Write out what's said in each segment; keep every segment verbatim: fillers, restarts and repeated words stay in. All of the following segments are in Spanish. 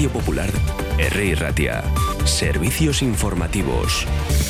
Radio Popular, Herri Ratia. Servicios informativos.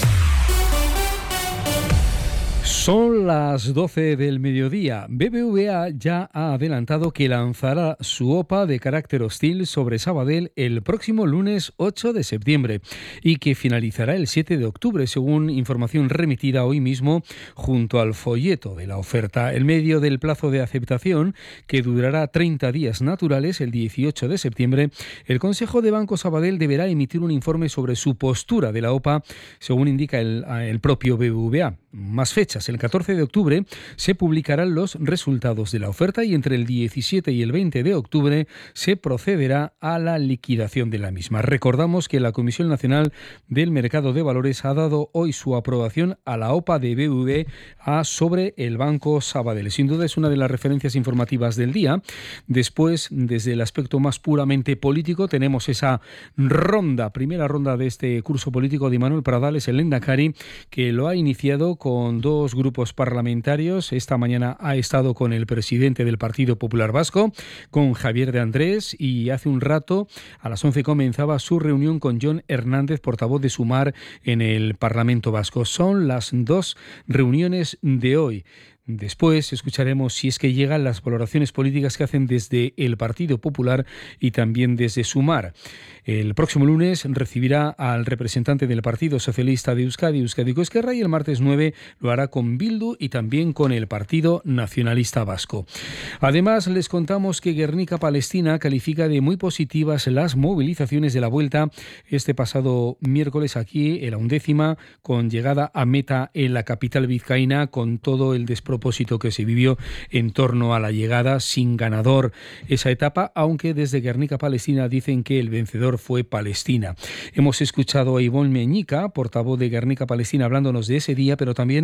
Son las doce del mediodía. B B V A ya ha adelantado que lanzará su OPA de carácter hostil sobre Sabadell el próximo lunes ocho de septiembre y que finalizará el siete de octubre, según información remitida hoy mismo junto al folleto de la oferta. En medio del plazo de aceptación, que durará treinta días naturales, el dieciocho de septiembre, el Consejo de Banco Sabadell deberá emitir un informe sobre su postura de la OPA, según indica el, el propio B B V A. Más fechas. El catorce de octubre se publicarán los resultados de la oferta y entre el diecisiete y el veinte de octubre se procederá a la liquidación de la misma. Recordamos que la Comisión Nacional del Mercado de Valores ha dado hoy su aprobación a la OPA de B B V A sobre el Banco Sabadell. Sin duda es una de las referencias informativas del día. Después, desde el aspecto más puramente político, tenemos esa ronda, primera ronda de este curso político de Manuel Pradales, el Lehendakari, que lo ha iniciado con dos grupos parlamentarios. Esta mañana ha estado con el presidente del Partido Popular Vasco, con Javier de Andrés, y hace un rato, a las once, comenzaba su reunión con Jon Hernández, portavoz de Sumar en el Parlamento Vasco. Son las dos reuniones de hoy. Después escucharemos si es que llegan las valoraciones políticas que hacen desde el Partido Popular y también desde Sumar. El próximo lunes recibirá al representante del Partido Socialista de Euskadi, Euskadiko Ezkerra, y el martes nueve lo hará con Bildu y también con el Partido Nacionalista Vasco. Además, les contamos que Guernica Palestina califica de muy positivas las movilizaciones de la vuelta este pasado miércoles aquí en la undécima, con llegada a meta en la capital vizcaína, con todo el despropósito que se vivió en torno a la llegada, sin ganador esa etapa, aunque desde Guernica Palestina dicen que el vencedor fue Palestina. Hemos escuchado a Ivonne Meñica, portavoz de Guernica Palestina, hablándonos de ese día, pero también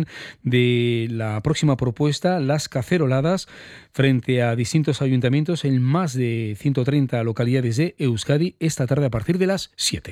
de la próxima propuesta, las caceroladas frente a distintos ayuntamientos en más de ciento treinta localidades de Euskadi esta tarde a partir de las siete.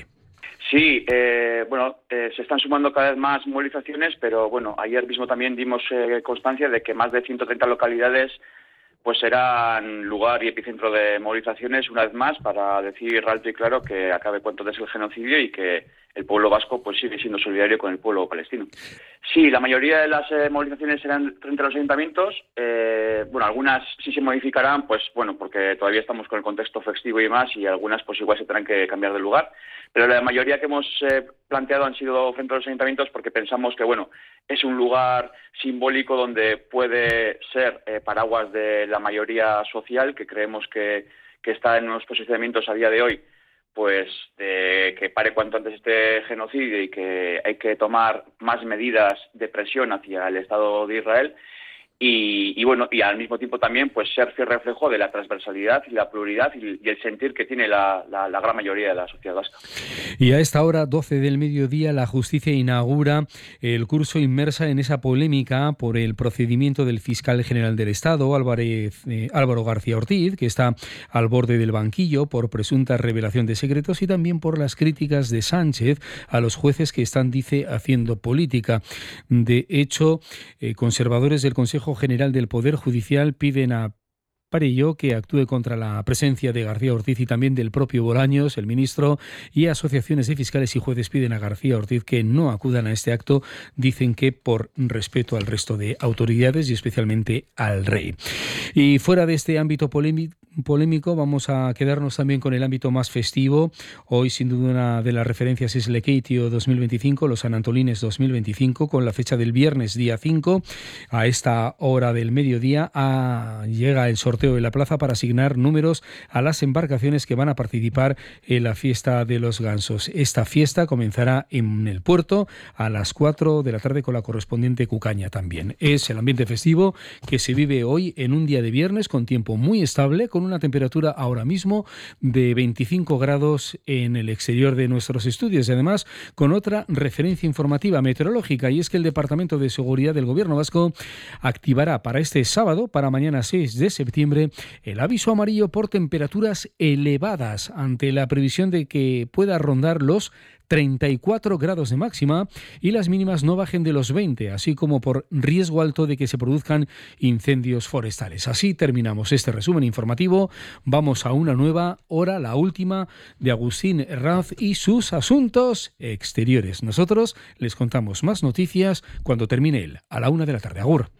Sí, eh, bueno, eh, se están sumando cada vez más movilizaciones, pero bueno, ayer mismo también dimos eh, constancia de que más de ciento treinta localidades pues serán lugar y epicentro de movilizaciones, una vez más, para decir alto y claro que acabe cuanto antes el genocidio y que el pueblo vasco pues sigue siendo solidario con el pueblo palestino. Sí, la mayoría de las eh, movilizaciones serán frente a los ayuntamientos. Eh, bueno, algunas sí se modificarán, pues bueno, porque todavía estamos con el contexto festivo y demás, y algunas pues igual se tendrán que cambiar de lugar. Pero la mayoría que hemos eh, planteado han sido frente a los ayuntamientos porque pensamos que, bueno, es un lugar simbólico donde puede ser eh, paraguas de la mayoría social, que creemos que, que está en unos posicionamientos a día de hoy, pues de que pare cuanto antes este genocidio y que hay que tomar más medidas de presión hacia el Estado de Israel. Y, y bueno, y al mismo tiempo también pues ser fiel reflejo de la transversalidad y la pluralidad y, y el sentir que tiene la, la, la gran mayoría de la sociedad vasca. Y a esta hora, doce del mediodía, la justicia inaugura el curso inmersa en esa polémica por el procedimiento del fiscal general del Estado, Álvarez, eh, Álvaro García Ortiz, que está al borde del banquillo por presunta revelación de secretos, y también por las críticas de Sánchez a los jueces que están, dice, haciendo política. De hecho, eh, conservadores del Consejo General del Poder Judicial piden a Parello que actúe contra la presencia de García Ortiz y también del propio Bolaños, el ministro, y asociaciones de fiscales y jueces piden a García Ortiz que no acudan a este acto. Dicen que por respeto al resto de autoridades y especialmente al rey. Y fuera de este ámbito polémico, vamos a quedarnos también con el ámbito más festivo. Hoy, sin duda, una de las referencias es el Ekeitio dos mil veinticinco, los San Antolines dos mil veinticinco, con la fecha del viernes día cinco. A esta hora del mediodía a, llega el sorteo de la plaza para asignar números a las embarcaciones que van a participar en la fiesta de los gansos. Esta fiesta comenzará en el puerto a las cuatro de la tarde con la correspondiente cucaña también. Es el ambiente festivo que se vive hoy en un día de viernes con tiempo muy estable, con una temperatura ahora mismo de veinticinco grados en el exterior de nuestros estudios y además con otra referencia informativa meteorológica, y es que el Departamento de Seguridad del Gobierno Vasco activará para este sábado, para mañana seis de septiembre, septiembre el aviso amarillo por temperaturas elevadas ante la previsión de que pueda rondar los treinta y cuatro grados de máxima y las mínimas no bajen de los veinte, así como por riesgo alto de que se produzcan incendios forestales. Así terminamos este resumen informativo. Vamos a una nueva hora, la última de Agustín Herranz y sus asuntos exteriores. Nosotros les contamos más noticias cuando termine él, a la una de la tarde. Agur.